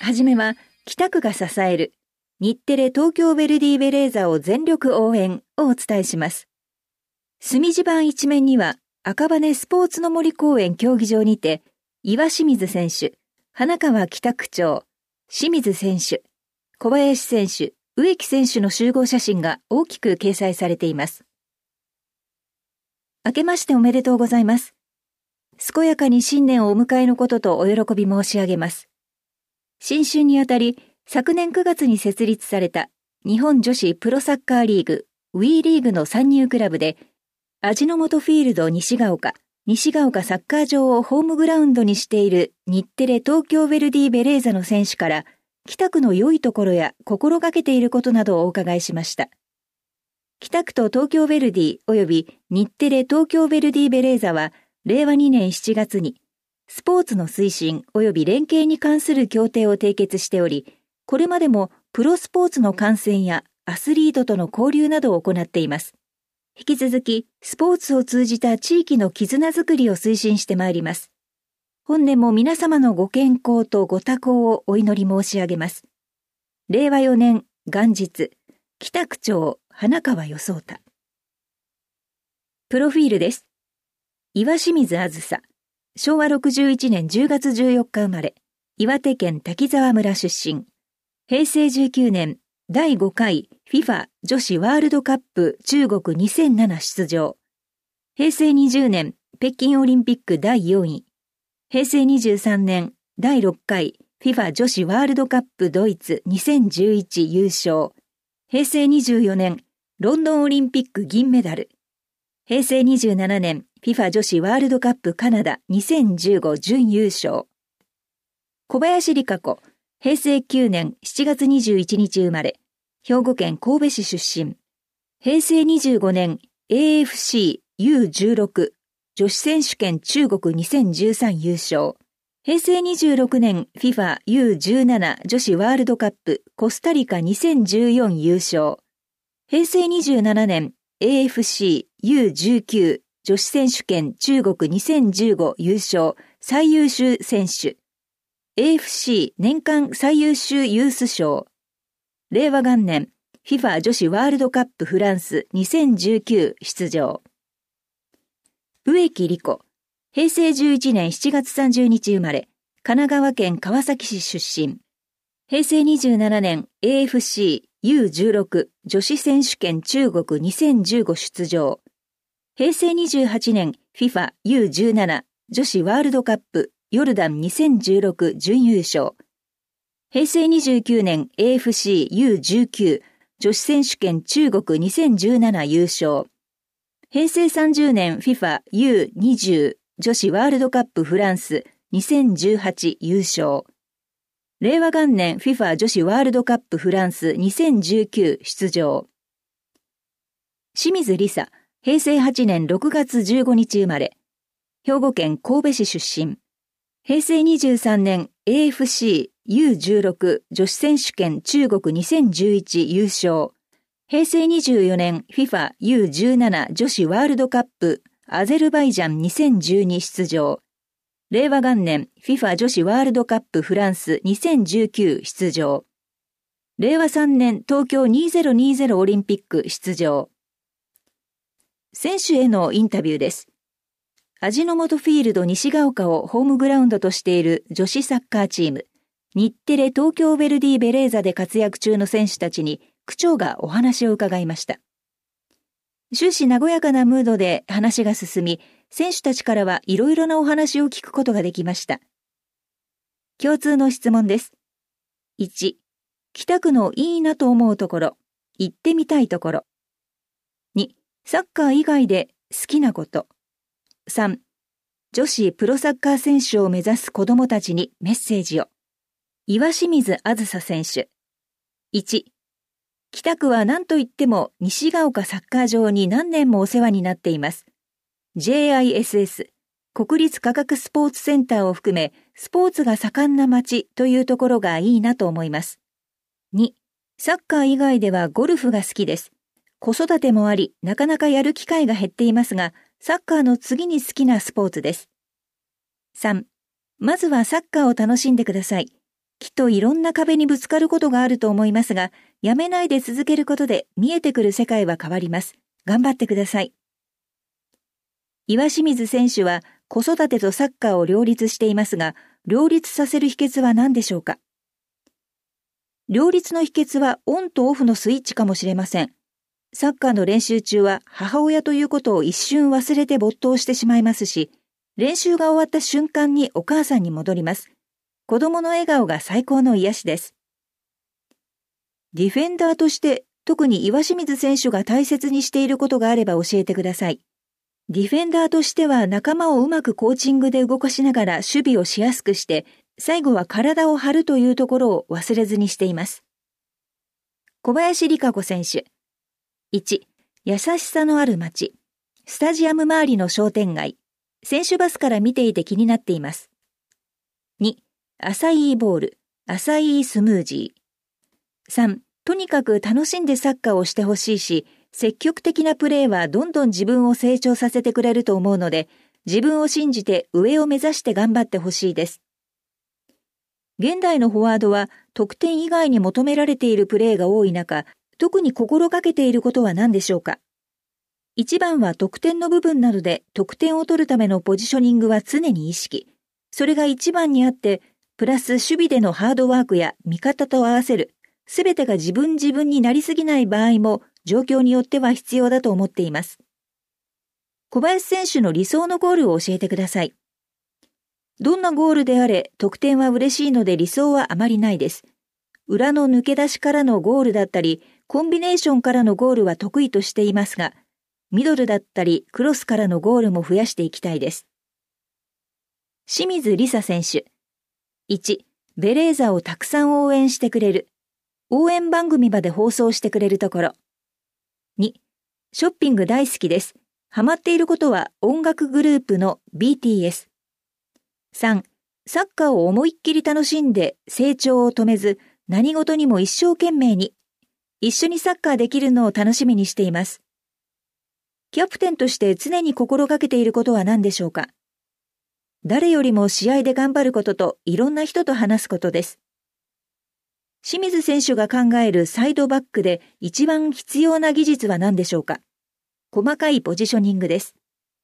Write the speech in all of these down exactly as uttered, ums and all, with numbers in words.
はじめは北区が支える日テレ東京ヴェルディベレーザを全力応援をお伝えします。隅地版一面には赤羽スポーツの森公園競技場にて岩清水選手、花川北区長、清水選手、小林選手、植木選手の集合写真が大きく掲載されています。明けましておめでとうございます。健やかに新年をお迎えのこととお喜び申し上げます。新春にあたり、昨年くがつに設立された日本女子プロサッカーリーグ ウィー リーグの参入クラブで、味の素フィールド西が丘、西が丘サッカー場をホームグラウンドにしている日テレ東京ヴェルディベレーザの選手から、北区の良いところや心がけていることなどをお伺いしました。北区と東京ヴェルディ及び日テレ東京ヴェルディベレーザは、れいわにねんしちがつに、スポーツの推進及び連携に関する協定を締結しており、これまでもプロスポーツの観戦やアスリートとの交流などを行っています。引き続き、スポーツを通じた地域の絆づくりを推進してまいります。本年も皆様のご健康とご多幸をお祈り申し上げます。れいわよねん元日、北区長花川与壮太。プロフィールです。岩清水あずさ。しょうわろくじゅういちねんじゅうがつじゅうよっか生まれ、岩手県滝沢村出身。へいせいじゅうきゅうねん、だいごかい フィファ 女子ワールドカップ中国にせんなな出場。へいせいにじゅうねん、北京オリンピックだいよんい。へいせいにじゅうさんねん、だいろっかい フィファ 女子ワールドカップドイツにせんじゅういち優勝。へいせいにじゅうよねん、ロンドンオリンピック銀メダル。へいせいにじゅうななねん、フィファ 女子ワールドカップカナダにせんじゅうご準優勝。小林理香子、へいせいきゅうねんしちがつにじゅういちにち生まれ、兵庫県神戸市出身。へいせいにじゅうごねん エーエフシーユーじゅうろく 女子選手権中国にせんじゅうさん優勝。へいせいにじゅうろくねん フィファ ユーじゅうなな 女子ワールドカップコスタリカにせんじゅうよん優勝。へいせいにじゅうななねん エーエフシーユーじゅうきゅう 女子選手権中国にせんじゅうご優勝最優秀選手。エーエフシー 年間最優秀ユース賞。れいわ元年 フィファ 女子ワールドカップフランスにせんじゅうきゅう出場。植木理子、へいせいじゅういちねんしちがつさんじゅうにち生まれ、神奈川県川崎市出身。へいせいにじゅうななねん エーエフシーユーじゅうろく 女子選手権中国にせんじゅうご出場。へいせいにじゅうはちねん フィファ ユーじゅうなな 女子ワールドカップヨルダンにせんじゅうろく準優勝。へいせいにじゅうきゅうねん エーエフシーユーじゅうきゅう 女子選手権中国にせんじゅうなな優勝。へいせいさんじゅうねん フィファ ユーにじゅう 女子ワールドカップフランスにせんじゅうはち優勝。れいわ元年 フィファ 女子ワールドカップフランスにせんじゅうきゅう出場。清水梨沙、へいせいはちねんろくがつじゅうごにち生まれ、兵庫県神戸市出身。へいせいにじゅうさんねん エーエフシーユーじゅうろく 女子選手権中国にせんじゅういち優勝。へいせいにじゅうよねん フィファ ユーじゅうなな 女子ワールドカップアゼルバイジャンにせんじゅうに出場。れいわ元年 フィファ 女子ワールドカップフランスにせんじゅうきゅう出場。れいわさんねん東京にせんにじゅうオリンピック出場。選手へのインタビューです。味の素フィールド西が丘をホームグラウンドとしている女子サッカーチーム、日テレ東京ヴェルディベレーザで活躍中の選手たちに区長がお話を伺いました。終始和やかなムードで話が進み、選手たちからはいろいろなお話を聞くことができました。共通の質問です。いち、北区のいいなと思うところ、行ってみたいところ。に、サッカー以外で好きなこと。さん、女子プロサッカー選手を目指す子どもたちにメッセージを。岩清水あずさ選手。いち、北区は何といっても西が丘サッカー場に何年もお世話になっています。ジェイアイエスエス、国立科学スポーツセンターを含め、スポーツが盛んな街というところがいいなと思います。に、サッカー以外ではゴルフが好きです。子育てもあり、なかなかやる機会が減っていますが、サッカーの次に好きなスポーツです。さん、まずはサッカーを楽しんでください。 きっといろんな壁にぶつかることがあると思いますが、やめないで続けることで見えてくる世界は変わります。頑張ってください。岩清水選手は子育てとサッカーを両立していますが、両立させる秘訣は何でしょうか？両立の秘訣はオンとオフのスイッチかもしれません。サッカーの練習中は母親ということを一瞬忘れて没頭してしまいますし、練習が終わった瞬間にお母さんに戻ります。子供の笑顔が最高の癒しです。ディフェンダーとして特に岩清水選手が大切にしていることがあれば教えてください。ディフェンダーとしては仲間をうまくコーチングで動かしながら守備をしやすくして、最後は体を張るというところを忘れずにしています。小林理香子選手。いち、優しさのある街。スタジアム周りの商店街。選手バスから見ていて気になっています。に、アサイーボール。アサイースムージー。さん、とにかく楽しんでサッカーをしてほしいし、積極的なプレーはどんどん自分を成長させてくれると思うので、自分を信じて上を目指して頑張ってほしいです。現代のフォワードは得点以外に求められているプレーが多い中、特に心がけていることは何でしょうか？一番は得点の部分などで得点を取るためのポジショニングは常に意識。それが一番にあって、プラス守備でのハードワークや味方と合わせる、すべてが自分自分になりすぎない場合も状況によっては必要だと思っています。小林選手の理想のゴールを教えてください。どんなゴールであれ、得点は嬉しいので理想はあまりないです。裏の抜け出しからのゴールだったり、コンビネーションからのゴールは得意としていますが、ミドルだったりクロスからのゴールも増やしていきたいです。清水梨紗選手。いち、ベレーザをたくさん応援してくれる。応援番組まで放送してくれるところ。に、ショッピング大好きです。ハマっていることは音楽グループの ビーティーエス。さん、サッカーを思いっきり楽しんで成長を止めず、何事にも一生懸命に、一緒にサッカーできるのを楽しみにしています。キャプテンとして常に心がけていることは何でしょうか？誰よりも試合で頑張ることといろんな人と話すことです。清水選手が考えるサイドバックで一番必要な技術は何でしょうか？細かいポジショニングです。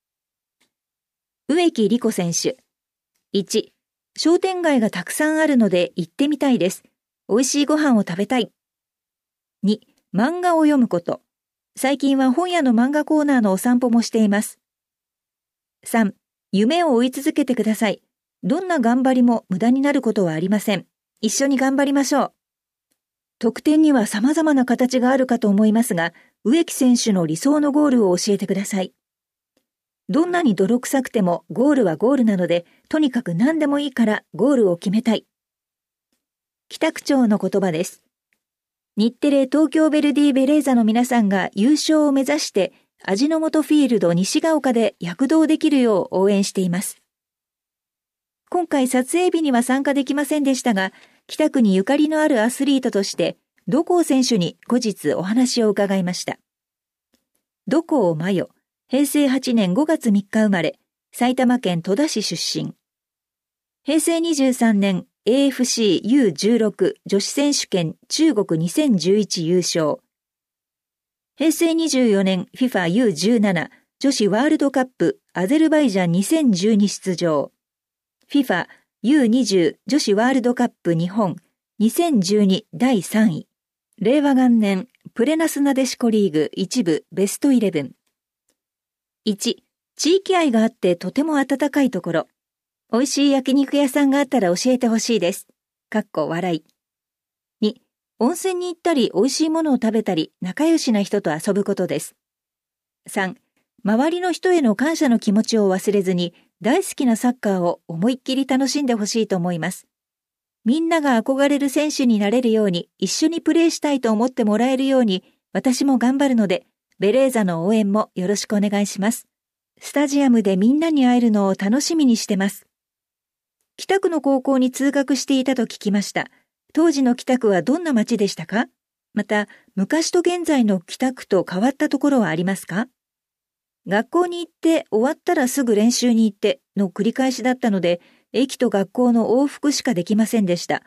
植木理子選手。いち、商店街がたくさんあるので行ってみたいです。美味しいご飯を食べたい。に、漫画を読むこと。最近は本屋の漫画コーナーのお散歩もしています。さん、夢を追い続けてください。どんな頑張りも無駄になることはありません。一緒に頑張りましょう。得点には様々な形があるかと思いますが、植木選手の理想のゴールを教えてください。どんなに泥臭くてもゴールはゴールなので、とにかく何でもいいからゴールを決めたい。北区長の言葉です。日テレ東京ヴェルディベレーザの皆さんが優勝を目指して味の素フィールド西が丘で躍動できるよう応援しています。今回撮影日には参加できませんでしたが、北区にゆかりのあるアスリートとして土光選手に後日お話を伺いました。土光真代、へいせいはちねんごがつみっか生まれ、埼玉県戸田市出身。へいせいにじゅうさんねん エーエフシーユーじゅうろく 女子選手権中国にせんじゅういち優勝。へいせいにじゅうよねん フィファユーじゅうなな 女子ワールドカップアゼルバイジャンにせんじゅうに出場。フィファユーにじゅう 女子ワールドカップ日本にせんじゅうにだいさんい。令和元年プレナスなでしこリーグ一部ベストイレブン。いち、地域愛があってとても温かいところ。美味しい焼肉屋さんがあったら教えてほしいです。かっこ笑い。に、温泉に行ったり美味しいものを食べたり仲良しな人と遊ぶことです。さん、周りの人への感謝の気持ちを忘れずに大好きなサッカーを思いっきり楽しんでほしいと思います。みんなが憧れる選手になれるように一緒にプレーしたいと思ってもらえるように私も頑張るので、ベレーザの応援もよろしくお願いします。スタジアムでみんなに会えるのを楽しみにしてます。北区の高校に通学していたと聞きました。当時の北区はどんな街でしたか？また、昔と現在の北区と変わったところはありますか？学校に行って終わったらすぐ練習に行っての繰り返しだったので、駅と学校の往復しかできませんでした。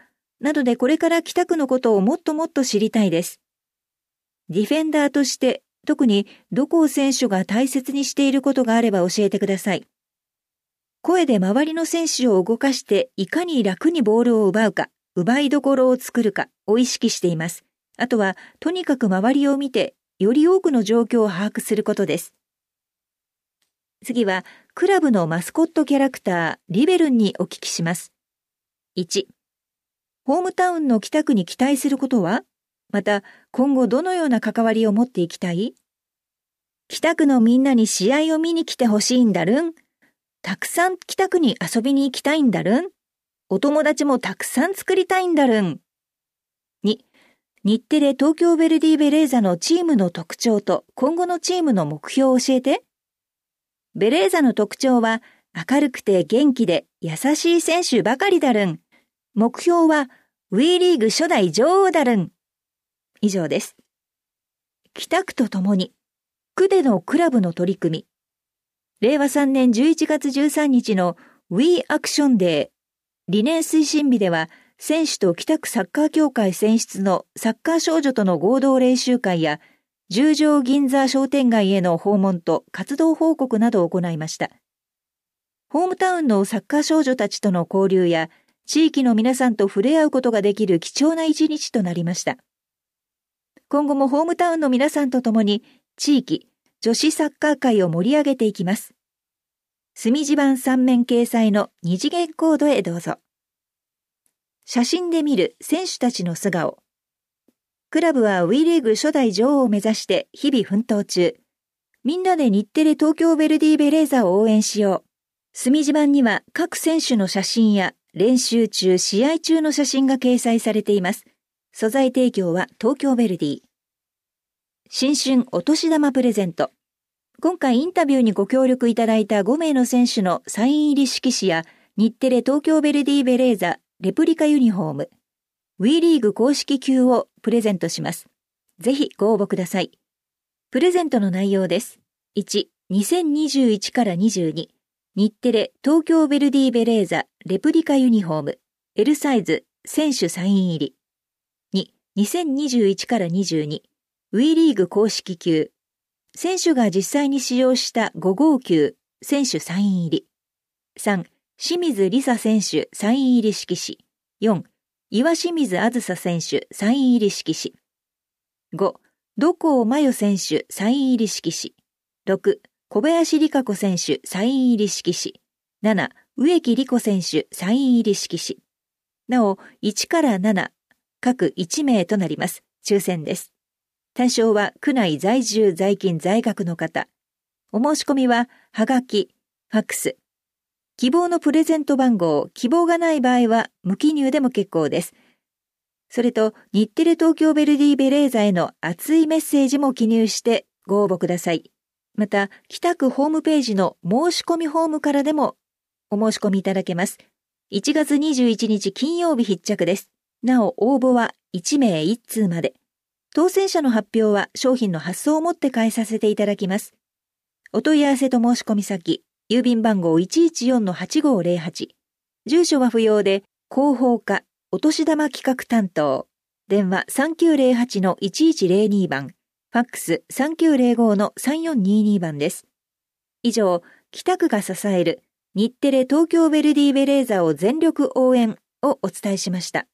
などでこれから北区のことをもっともっと知りたいです。ディフェンダーとして特にどこを選手が大切にしていることがあれば教えてください。声で周りの選手を動かしていかに楽にボールを奪うか、奪いどころを作るかを意識しています。あとはとにかく周りを見てより多くの状況を把握することです。次はクラブのマスコットキャラクターリベルンにお聞きします。いち、ホームタウンの北区に期待することは？また今後どのような関わりを持っていきたい？北区のみんなに試合を見に来てほしいんだるん。たくさん北区に遊びに行きたいんだるん。お友達もたくさん作りたいんだるん。に、日テレ東京ヴェルディベレーザのチームの特徴と今後のチームの目標を教えて。ベレーザの特徴は明るくて元気で優しい選手ばかりだるん。目標はウィーリーグ初代女王だるん。以上です。北区とともに区でのクラブの取り組み。れいわさんねんじゅういちがつじゅうさんにちの We Action Day 理念推進日では選手と北区サッカー協会選出のサッカー少女との合同練習会や十条銀座商店街への訪問と活動報告などを行いました。ホームタウンのサッカー少女たちとの交流や地域の皆さんと触れ合うことができる貴重な一日となりました。今後もホームタウンの皆さんと共に地域、女子サッカー界を盛り上げていきます。墨地版さん面掲載の二次元コードへどうぞ。写真で見る選手たちの素顔。クラブは ウィー リーグ初代女王を目指して日々奮闘中。みんなで日テレ東京ヴェルディベレーザを応援しよう。墨地版には各選手の写真や練習中、試合中の写真が掲載されています。素材提供は東京ヴェルディ。新春お年玉プレゼント。今回インタビューにご協力いただいたごめいの選手のサイン入り色紙や日テレ東京ヴェルディベレーザレプリカユニフォーム、ウィーリーグ公式球をプレゼントします。ぜひご応募ください。プレゼントの内容です。いち、にせんにじゅういちからにじゅうに、日テレ東京ヴェルディベレーザレプリカユニフォーム、L サイズ選手サイン入り。に、にせんにじゅういちからにじゅうに、ウィーリーグ公式球、選手が実際に使用したご号球、選手サイン入り。さん、清水梨紗選手サイン入り色紙。よん、岩清水あずさ選手サイン入り色紙。ご、土光真代選手サイン入り色紙。ろく、小林理香子選手サイン入り色紙。なな、植木理子選手サイン入り色紙。なお、いちからなな、各いちめいとなります。抽選です。対象は区内在住在勤在学の方。お申し込みははがき、ファックス。希望のプレゼント番号、希望がない場合は無記入でも結構です。それと日テレ東京ヴェルディベレーザへの熱いメッセージも記入してご応募ください。また北区ホームページの申し込みフォームからでもお申し込みいただけます。いちがつにじゅういちにち金曜日必着です。なお応募はいちめいいっつうまで。当選者の発表は商品の発送をもって返させていただきます。お問い合わせと申し込み先、郵便番号 いちいちよんのはちごーぜろはち。住所は不要で、広報課、お年玉企画担当。電話 さんきゅうぜろはちのいちいちぜろに 番。ファックス さんきゅうぜろごのさんよんにに 番です。以上、北区が支える日テレ東京ヴェルディベレーザを全力応援をお伝えしました。